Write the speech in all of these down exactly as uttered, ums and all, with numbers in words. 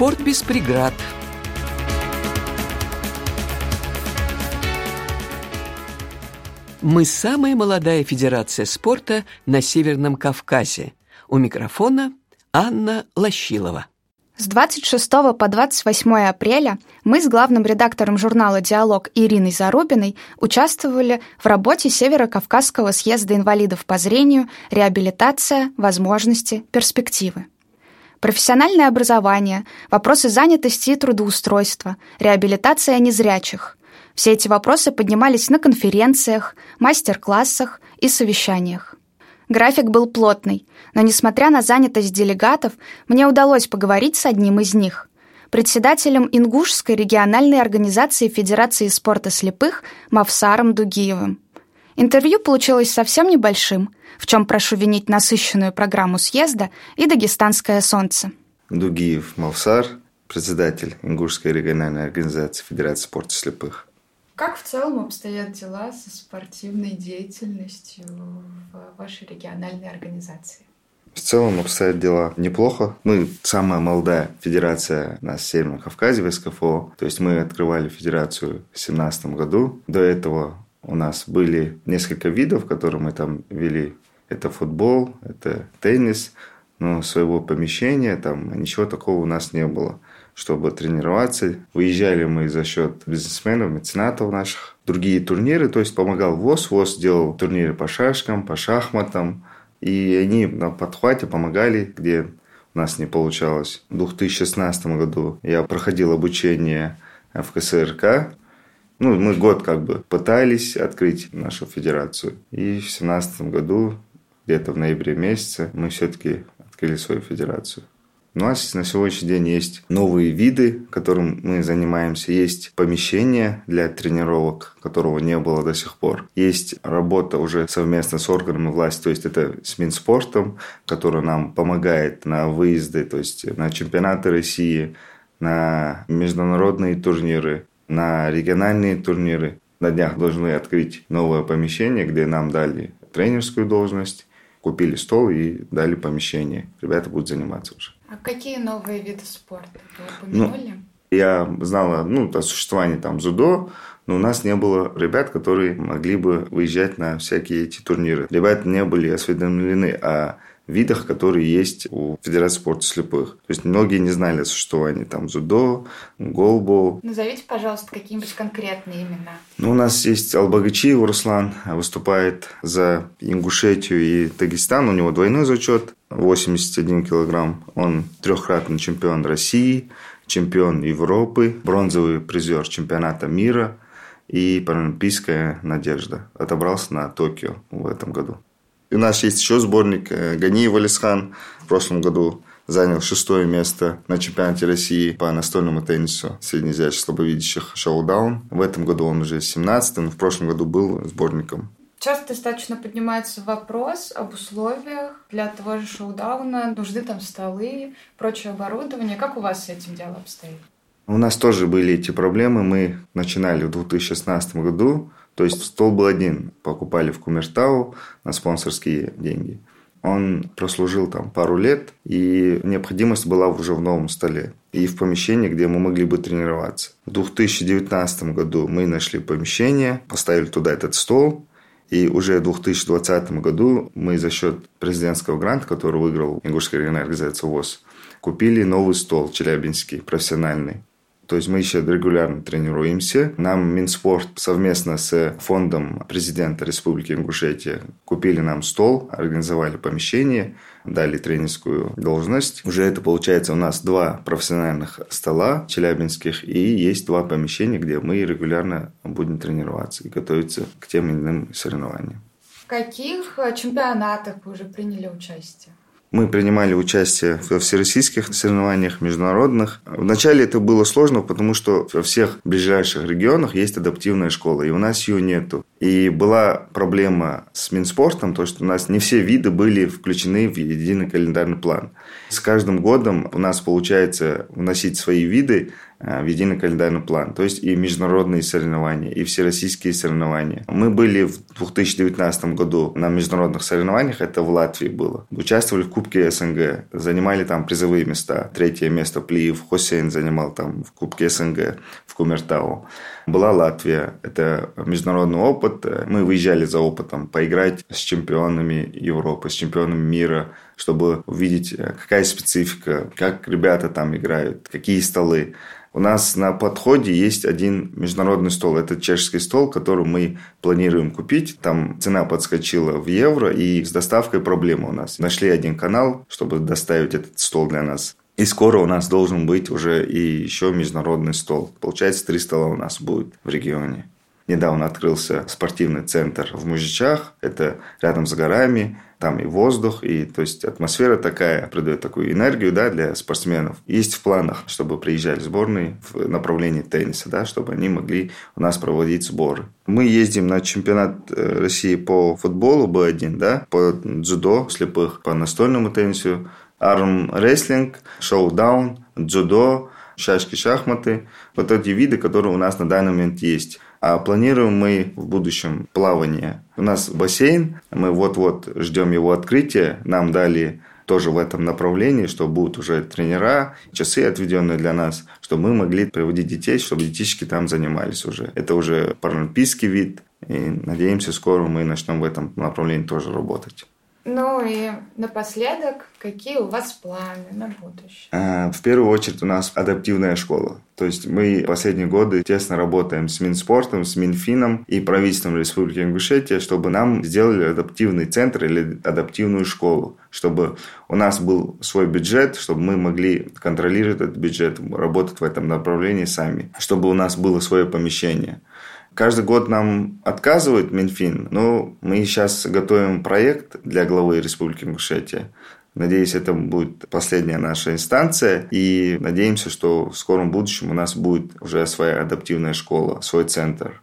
Спорт без преград. Мы самая молодая федерация спорта на Северном Кавказе. У микрофона Анна Лощилова. С двадцать шестого по двадцать восьмое апреля мы с главным редактором журнала «Диалог» Ириной Зарубиной участвовали в работе Северо-Кавказского съезда инвалидов по зрению «Реабилитация, возможности, перспективы». Профессиональное образование, вопросы занятости и трудоустройства, реабилитация незрячих. Все эти вопросы поднимались на конференциях, мастер-классах и совещаниях. График был плотный, но, несмотря на занятость делегатов, мне удалось поговорить с одним из них, председателем Ингушской региональной организации Федерации спорта слепых Мавсаром Дугиевым. Интервью получилось совсем небольшим, в чем прошу винить насыщенную программу съезда и дагестанское солнце. Дугиев Мавсар, председатель Ингушской региональной организации Федерации спорта слепых. Как в целом обстоят дела со спортивной деятельностью в вашей региональной организации? В целом обстоят дела неплохо. Мы самая молодая федерация на Северном Кавказе в эс ка эф о. То есть мы открывали федерацию в две тысячи семнадцатом году. До этого у нас были несколько видов, которые мы там вели. Это футбол, это теннис. Но своего помещения там ничего такого у нас не было, чтобы тренироваться. Выезжали мы за счет бизнесменов, меценатов наших. Другие турниры, то есть помогал ВОС. ВОС делал турниры по шашкам, по шахматам. И они на подхвате помогали, где у нас не получалось. В две тысячи шестнадцатом году я проходил обучение в ка эс эр ка. Ну, мы год как бы пытались открыть нашу федерацию. И в две тысячи семнадцатом году, где-то в ноябре месяце, мы все-таки открыли свою федерацию. У нас на сегодняшний день есть новые виды, которым мы занимаемся. Есть помещение для тренировок, которого не было до сих пор. Есть работа уже совместно с органами власти, то есть это с Минспортом, который нам помогает на выезды, то есть на чемпионаты России, на международные турниры, на региональные турниры. На днях должны открыть новое помещение, где нам дали тренерскую должность, купили стол и дали помещение. Ребята будут заниматься уже. А какие новые виды спорта вы упомянули? Ну, я знала ну, о существовании там дзюдо, но у нас не было ребят, которые могли бы выезжать на всякие эти турниры. Ребята не были осведомлены о видах, которые есть у Федерации спорта слепых. То есть многие не знали о существовании там дзюдо, голбол. Назовите, пожалуйста, какие-нибудь конкретные имена. Ну, у нас есть Албагачиев Руслан, выступает за Ингушетию и Дагестан. У него двойной зачет, восемьдесят один килограмм. Он трехкратный чемпион России, чемпион Европы, бронзовый призер чемпионата мира и паралимпийская надежда. Отобрался на Токио в этом году. У нас есть еще сборник Ганиев Алисхан. В прошлом году занял шестое место на чемпионате России по настольному теннису среднеазиатских слабовидящих шоу-даун. В этом году он уже семнадцатый, но в прошлом году был сборником. Часто достаточно поднимается вопрос об условиях для того же шоу-дауна. Нужны там столы, прочее оборудование. Как у вас с этим делом обстоит? У нас тоже были эти проблемы. Мы начинали в две тысячи шестнадцатом году. То есть стол был один, покупали в Кумертау на спонсорские деньги. Он прослужил там пару лет, и необходимость была уже в новом столе и в помещении, где мы могли бы тренироваться. В две тысячи девятнадцатом году мы нашли помещение, поставили туда этот стол, и уже в две тысячи двадцатом году мы за счет президентского гранта, который выиграл Ингушская региональная организация ВОС, купили новый стол челябинский, профессиональный. То есть мы еще регулярно тренируемся. Нам Минспорт совместно с фондом президента Республики Ингушетия купили нам стол, организовали помещение, дали тренерскую должность. Уже это получается у нас два профессиональных стола челябинских и есть два помещения, где мы регулярно будем тренироваться и готовиться к тем или иным соревнованиям. В каких чемпионатах вы уже приняли участие? Мы принимали участие во всероссийских соревнованиях, международных. Вначале это было сложно, потому что во всех ближайших регионах есть адаптивная школа, и у нас ее нету. И была проблема с Минспортом, то, что у нас не все виды были включены в единый календарный план. С каждым годом у нас получается вносить свои виды в единый календарный план. То есть и международные соревнования, и всероссийские соревнования. Мы были в две тысячи девятнадцатом году на международных соревнованиях, это в Латвии было. Участвовали в Кубке СНГ, занимали там призовые места. Третье место Плиев Хусейн занимал там в Кубке СНГ в Кумертау. Была Латвия, это международный опыт. Мы выезжали за опытом поиграть с чемпионами Европы, с чемпионами мира, чтобы увидеть, какая специфика, как ребята там играют, какие столы. У нас на подходе есть один международный стол. Это чешский стол, который мы планируем купить. Там цена подскочила в евро, и с доставкой проблема у нас. Нашли один канал, чтобы доставить этот стол для нас. И скоро у нас должен быть уже и еще международный стол. Получается, три стола у нас будет в регионе. Недавно открылся спортивный центр в Мужичах. Это рядом с горами. Там и воздух, и то есть атмосфера такая, придает такую энергию, да, для спортсменов. Есть в планах, чтобы приезжали сборные в направлении тенниса, да, чтобы они могли у нас проводить сборы. Мы ездим на чемпионат России по футболу бэ один, да, по дзюдо слепых, по настольному теннису, армрестлинг, шоу-даун, дзюдо, шашки-шахматы. Вот эти виды, которые у нас на данный момент есть. А планируем мы в будущем плавание. У нас бассейн, мы вот-вот ждем его открытия. Нам дали тоже в этом направлении, что будут уже тренера, часы отведенные для нас, чтобы мы могли приводить детей, чтобы детишки там занимались уже. Это уже паралимпийский вид. И надеемся, скоро мы начнем в этом направлении тоже работать. Ну и напоследок, какие у вас планы на будущее? В первую очередь у нас адаптивная школа. То есть мы последние годы тесно работаем с Минспортом, с Минфином и правительством Республики Ингушетия, чтобы нам сделали адаптивный центр или адаптивную школу, чтобы у нас был свой бюджет, чтобы мы могли контролировать этот бюджет, работать в этом направлении сами, чтобы у нас было свое помещение. Каждый год нам отказывает Минфин, но мы сейчас готовим проект для главы Республики Ингушетия. Надеюсь, это будет последняя наша инстанция. И надеемся, что в скором будущем у нас будет уже своя адаптивная школа, свой центр.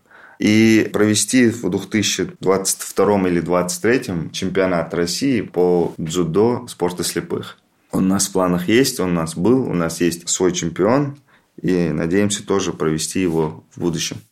И провести в две тысячи двадцать втором или две тысячи двадцать третьем чемпионат России по дзюдо спорта слепых. Он у нас в планах есть, он у нас был, у нас есть свой чемпион. И надеемся тоже провести его в будущем.